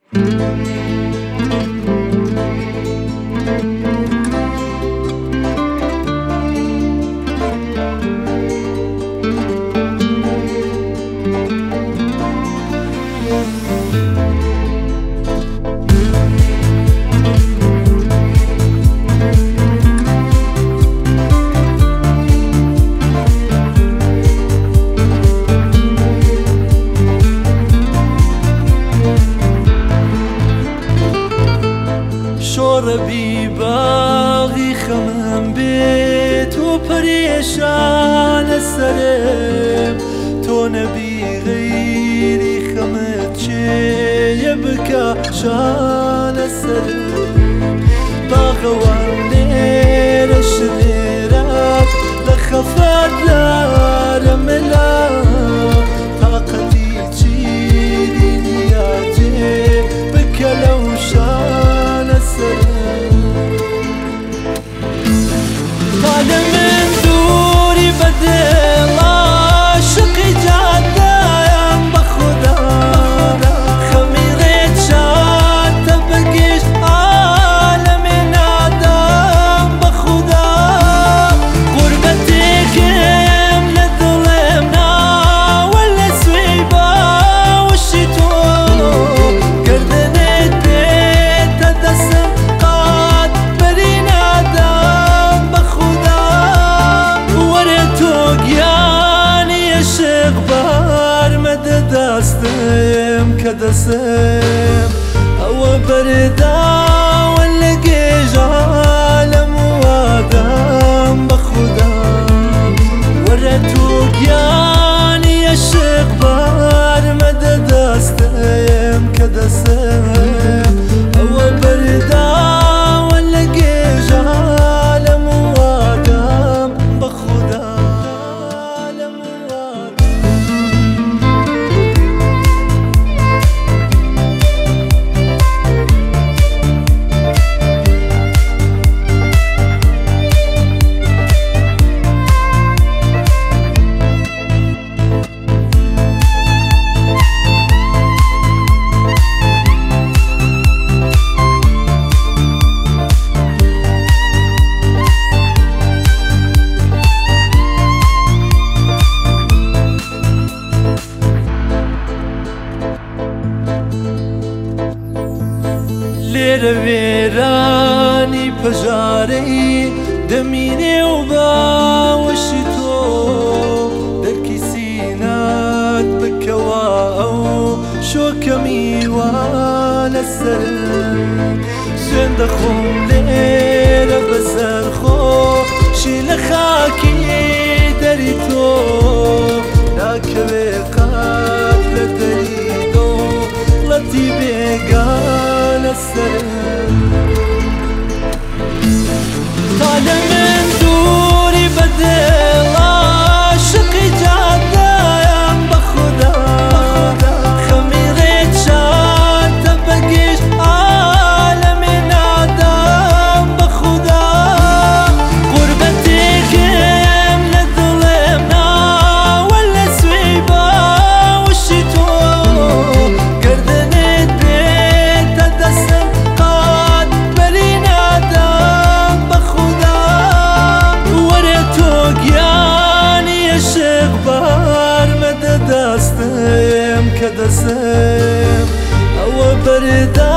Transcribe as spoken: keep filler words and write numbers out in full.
شۆڕەبی باغی خەمم بێت و پەرێشانە سەرم تۆ نەبی غەیری خەمت چێیە بکە شانە سەرم باغەوان لێرە شلێرە لە خەفەت دارە مەلا تاقەتی چیری نیە جێ بکە لەو شانە طال من دوری بدل عاشقی جاده‌ام بخدا خمیرت شد بگیش عالم نادم بخدا غربتی کم ندلم ناول سویبا وشی تو گردنت بیت دستم قاد بری نادم بخدا وره تو گیانی عشق بار مدد دستم کدستم او بردا ولگیج عالم وادم بخدا وره تو گیانی عشق بار مدد دستم کدستم او بردا ولگیج عالم وادم بخدا عالم لێرە وێرانی پەژارەی دەمینێ و باوەشی تۆ دەرکی سینات بکەوە ئەو شۆکە میوانە سەرم سوێن دەخۆم لێرە بەسەرخۆ شی لە خاکی دەری تۆ ناکەوێ قات لە دەری دۆ لەتی بێگانە سەرم طال من دوری بدل عاشقی جاده‌ام بخدا خمیرت شد بگیش عالم نادم بخدا غربتی کم ندلم ناول سویبا وشی تو گردنت بیت دستم قاد بری نادم بخدا وره تو گیانی عشق بار مدد دستم کدستم او بردا